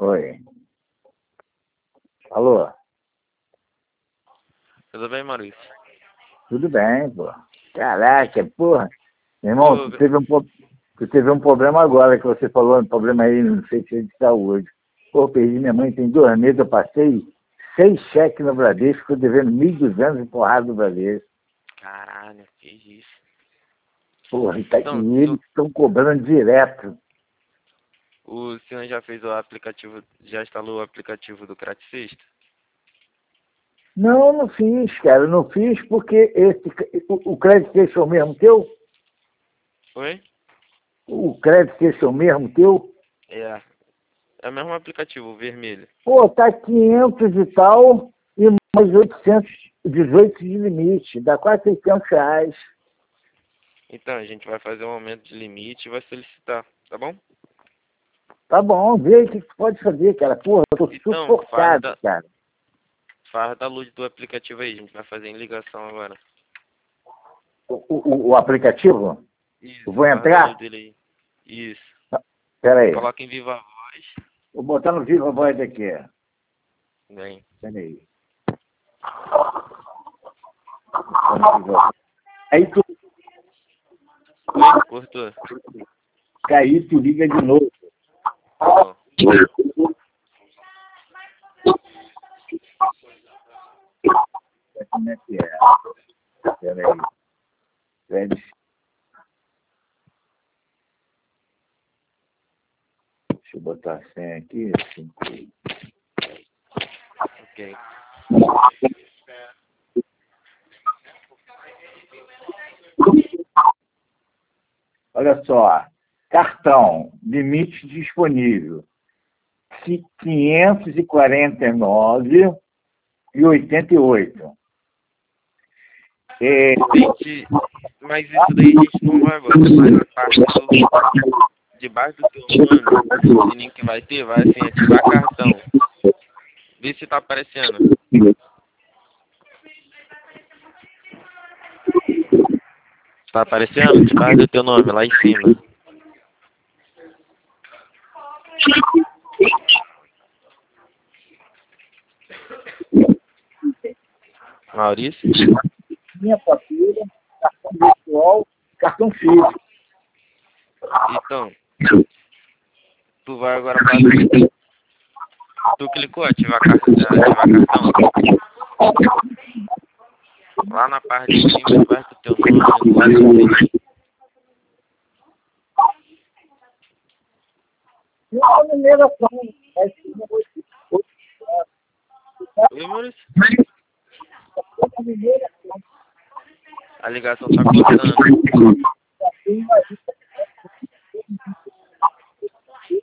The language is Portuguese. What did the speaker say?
Oi. Alô? Tudo bem, Maurício? Tudo bem, pô. Caraca, porra. Meu irmão, tu teve um problema agora que você falou, um problema aí, não sei se é de saúde. Pô, perdi minha mãe tem 2 meses, eu passei 6 cheques no Bradesco, fico devendo 1.200 em porrada do Bradesco. Caralho, que isso? Porra, e, tá, Então, e eles estão cobrando direto. o senhor já fez o aplicativo, já instalou o aplicativo do Craticista? Não, não fiz, cara. Não fiz porque o Credit Station mesmo teu? Oi? O Credit Station mesmo teu? É. É o mesmo aplicativo, o vermelho. Pô, tá 500 e tal e mais 818 de limite. Dá quase R$ 600. Então, a gente vai fazer um aumento de limite e vai solicitar, tá bom? Tá bom, vê aí o que tu pode fazer, cara. Porra, eu tô Então, sufocado, cara. farra da luz do aplicativo aí, a gente vai fazer em ligação agora. O aplicativo? Isso, Eu vou farra da entrar? luz dele aí. Isso. Pera aí. Coloca em viva voz. Vou botar no Viva Voz aqui. Vem. Pera aí. Aí tu Oi? Cortou. cair, tu liga de novo. Tá bom. Como é que é? Pera aí. Deixa eu botar a senha aqui. Assim. Ok. Olha só. Cartão, limite disponível. 549,88. Gente, mas isso daí a gente não vai agora. Vai na parte do... Debaixo do teu nome, o sininho que vai ter, vai assim, ativar cartão. Vê se tá aparecendo. Tá aparecendo? Debaixo do teu nome, lá em cima. Maurício? Minha fatura, cartão virtual, cartão físico. Então, tu vai agora pra... Tu clicou ativar cartão? Lá na parte de cima, debaixo do teu nome, lá do sininho. Uma numeração. Oi, Maurício? A ligação tá cortando.